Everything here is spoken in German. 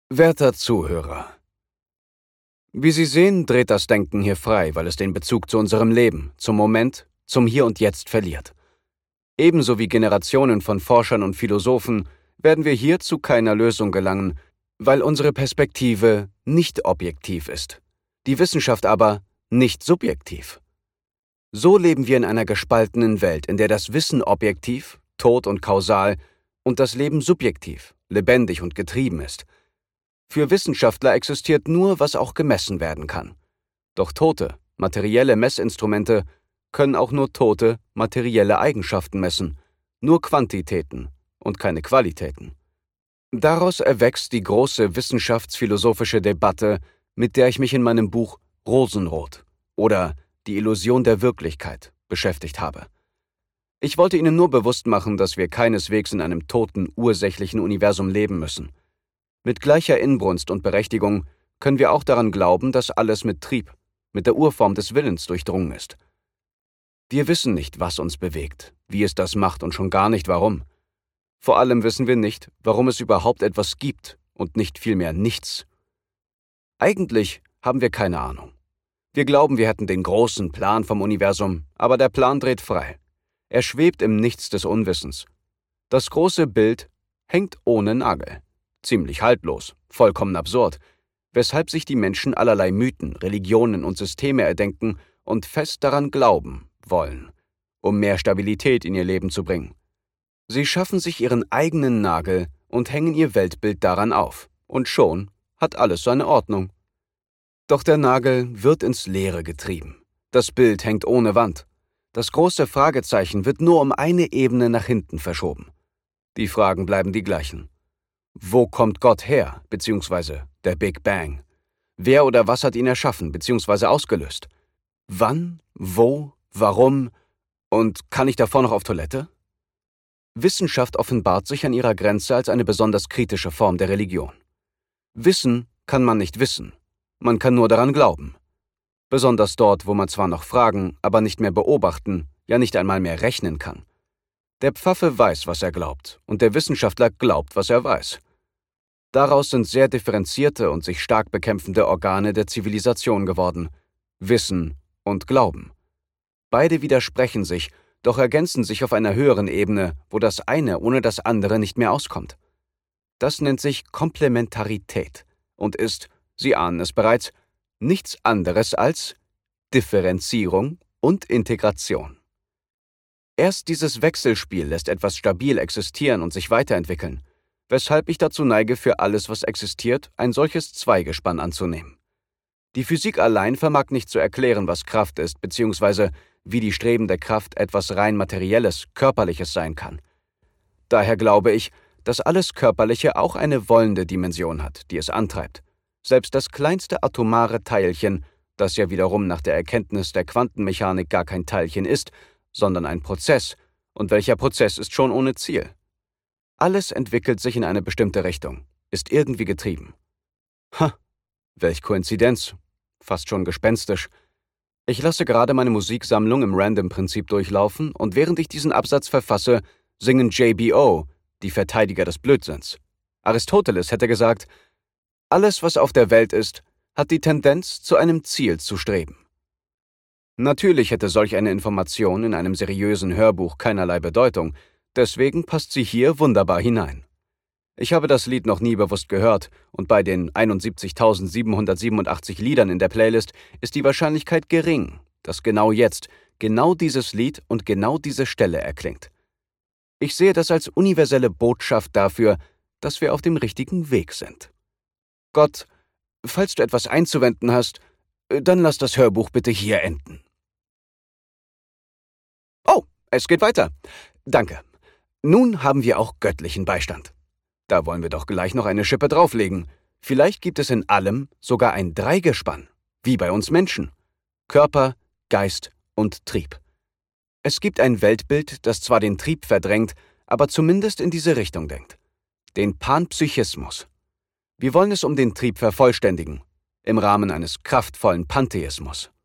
Werter Zuhörer, wie Sie sehen, dreht das Denken hier frei, weil es den Bezug zu unserem Leben, zum Moment, zum Hier und Jetzt verliert. Ebenso wie Generationen von Forschern und Philosophen werden wir hier zu keiner Lösung gelangen, weil unsere Perspektive nicht objektiv ist, die Wissenschaft aber nicht subjektiv. So leben wir in einer gespaltenen Welt, in der das Wissen objektiv, tot und kausal, und das Leben subjektiv, lebendig und getrieben ist. Für Wissenschaftler existiert nur, was auch gemessen werden kann. Doch tote, materielle Messinstrumente können auch nur tote, materielle Eigenschaften messen, nur Quantitäten und keine Qualitäten. Daraus erwächst die große wissenschaftsphilosophische Debatte, mit der ich mich in meinem Buch Rosenrot oder Die Illusion der Wirklichkeit beschäftigt habe. Ich wollte Ihnen nur bewusst machen, dass wir keineswegs in einem toten, ursächlichen Universum leben müssen. Mit gleicher Inbrunst und Berechtigung können wir auch daran glauben, dass alles mit Trieb, mit der Urform des Willens durchdrungen ist. Wir wissen nicht, was uns bewegt, wie es das macht und schon gar nicht warum. Vor allem wissen wir nicht, warum es überhaupt etwas gibt und nicht vielmehr nichts. Eigentlich haben wir keine Ahnung. Wir glauben, wir hätten den großen Plan vom Universum, aber der Plan dreht frei. Er schwebt im Nichts des Unwissens. Das große Bild hängt ohne Nagel. Ziemlich haltlos, vollkommen absurd, weshalb sich die Menschen allerlei Mythen, Religionen und Systeme erdenken und fest daran glauben wollen, um mehr Stabilität in ihr Leben zu bringen. Sie schaffen sich ihren eigenen Nagel und hängen ihr Weltbild daran auf, und schon hat alles seine Ordnung. Doch der Nagel wird ins Leere getrieben. Das Bild hängt ohne Wand. Das große Fragezeichen wird nur um eine Ebene nach hinten verschoben. Die Fragen bleiben die gleichen. Wo kommt Gott her, beziehungsweise der Big Bang? Wer oder was hat ihn erschaffen, beziehungsweise ausgelöst? Wann, wo, warum und kann ich davor noch auf Toilette? Wissenschaft offenbart sich an ihrer Grenze als eine besonders kritische Form der Religion. Wissen kann man nicht wissen, man kann nur daran glauben. Besonders dort, wo man zwar noch fragen, aber nicht mehr beobachten, ja nicht einmal mehr rechnen kann. Der Pfaffe weiß, was er glaubt, und der Wissenschaftler glaubt, was er weiß. Daraus sind sehr differenzierte und sich stark bekämpfende Organe der Zivilisation geworden: Wissen und Glauben. Beide widersprechen sich, doch ergänzen sich auf einer höheren Ebene, wo das eine ohne das andere nicht mehr auskommt. Das nennt sich Komplementarität und ist, Sie ahnen es bereits, nichts anderes als Differenzierung und Integration. Erst dieses Wechselspiel lässt etwas stabil existieren und sich weiterentwickeln, weshalb ich dazu neige, für alles, was existiert, ein solches Zweigespann anzunehmen. Die Physik allein vermag nicht zu erklären, was Kraft ist, beziehungsweise wie die strebende Kraft etwas rein Materielles, Körperliches sein kann. Daher glaube ich, dass alles Körperliche auch eine wollende Dimension hat, die es antreibt. Selbst das kleinste atomare Teilchen, das ja wiederum nach der Erkenntnis der Quantenmechanik gar kein Teilchen ist, sondern ein Prozess, und welcher Prozess ist schon ohne Ziel? Alles entwickelt sich in eine bestimmte Richtung, ist irgendwie getrieben. Welch Koinzidenz, fast schon gespenstisch. Ich lasse gerade meine Musiksammlung im Random-Prinzip durchlaufen und während ich diesen Absatz verfasse, singen JBO, die Verteidiger des Blödsinns. Aristoteles hätte gesagt: Alles, was auf der Welt ist, hat die Tendenz, zu einem Ziel zu streben. Natürlich hätte solch eine Information in einem seriösen Hörbuch keinerlei Bedeutung, deswegen passt sie hier wunderbar hinein. Ich habe das Lied noch nie bewusst gehört und bei den 71.787 Liedern in der Playlist ist die Wahrscheinlichkeit gering, dass genau jetzt, genau dieses Lied und genau diese Stelle erklingt. Ich sehe das als universelle Botschaft dafür, dass wir auf dem richtigen Weg sind. Gott, falls du etwas einzuwenden hast, dann lass das Hörbuch bitte hier enden. Oh, es geht weiter. Danke. Nun haben wir auch göttlichen Beistand. Da wollen wir doch gleich noch eine Schippe drauflegen. Vielleicht gibt es in allem sogar ein Dreigespann, wie bei uns Menschen. Körper, Geist und Trieb. Es gibt ein Weltbild, das zwar den Trieb verdrängt, aber zumindest in diese Richtung denkt. Den Panpsychismus. Wir wollen es um den Trieb vervollständigen, im Rahmen eines kraftvollen Pantheismus.